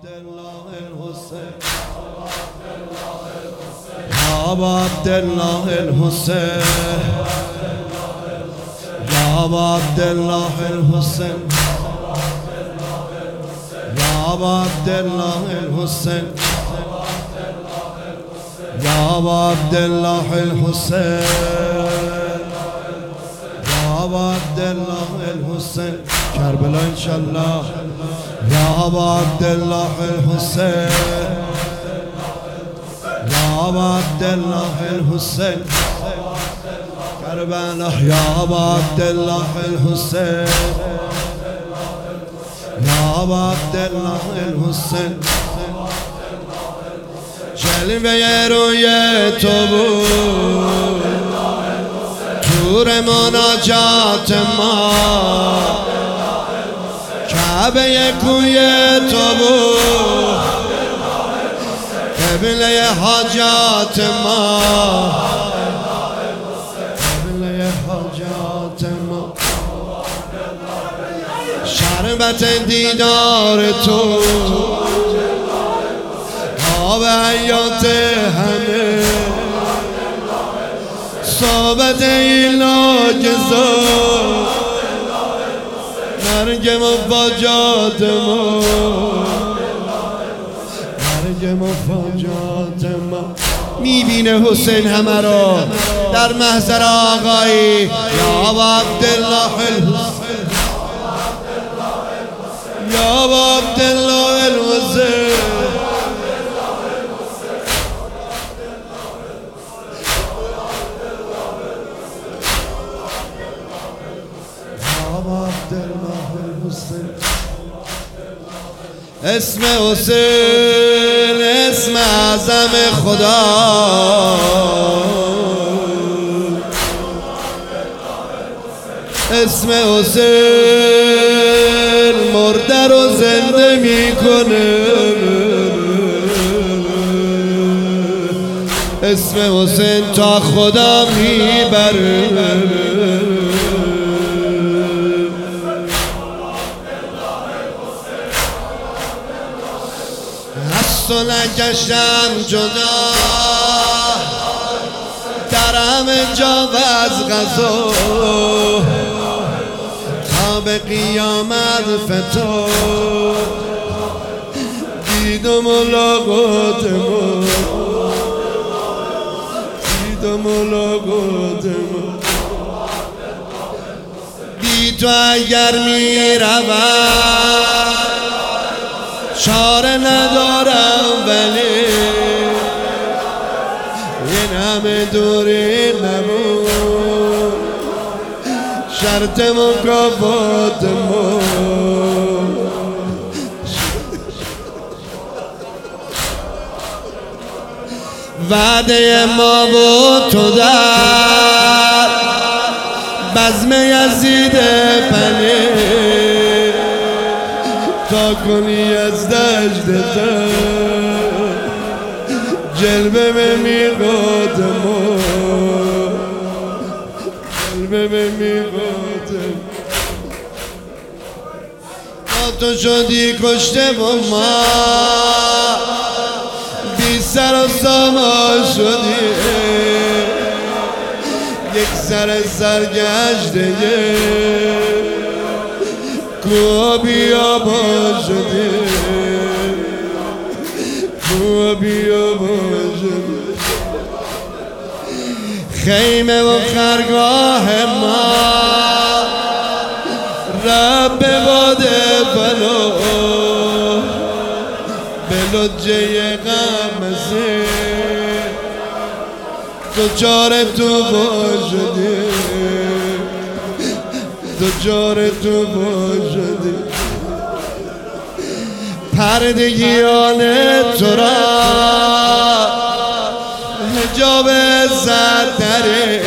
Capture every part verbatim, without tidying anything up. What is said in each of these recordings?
عبدالله الحسین یا عبدالله الحسین یا عبدالله الحسین یا عبدالله الحسین یا عبدالله الحسین یا عبدالله الحسین کربلا انشالله یا عبدالله الحسین یا عبدالله الحسین کربلا یا عبدالله الحسین یا عبدالله الحسین جلوه روی تو بود تور مناجات ما کعبه کوی تو بود قبله حاجات ما قبله حاجات ما شربت دیدار تو آب حیات همه صحبت ایلاجزا مرگ مفاجات ما مرگ مفاجات ما میبینه حسین همه را در محضر آقایی یا عبدالله الحسین یا عبدالله الحسین اسم حسین اسم اعظم خدا اسم حسین مرده رو زنده میکنه اسم حسین تا خدا میبره و نکشم جدا در همه جا و از غذا تا به قیامت فتو دید و ملاقات ما دید و ملاقات ما بی تو اگر می روم چاره ندارم ولی این همه دوری نمون شرط مکافات ما وعده ما بود تو در بزم یزید پنیر تا کنی از دشت تر جلوه به میقات ما جلوه به میقات ما تو شدی کشته و ما بی سر و سامان شدی یک سر سرگشته کوه بیابان شده کوه بیابان شده خیمه و خرگاه ما رب باده بلا به لجه غمزه دوچار تو باشده دوچار تو باشده پردگیان تو را حجاب عزت داره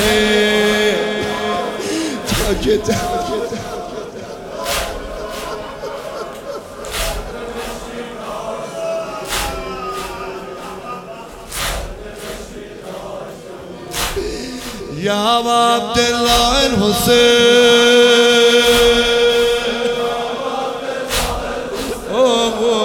تا که یا عبدالله الحسین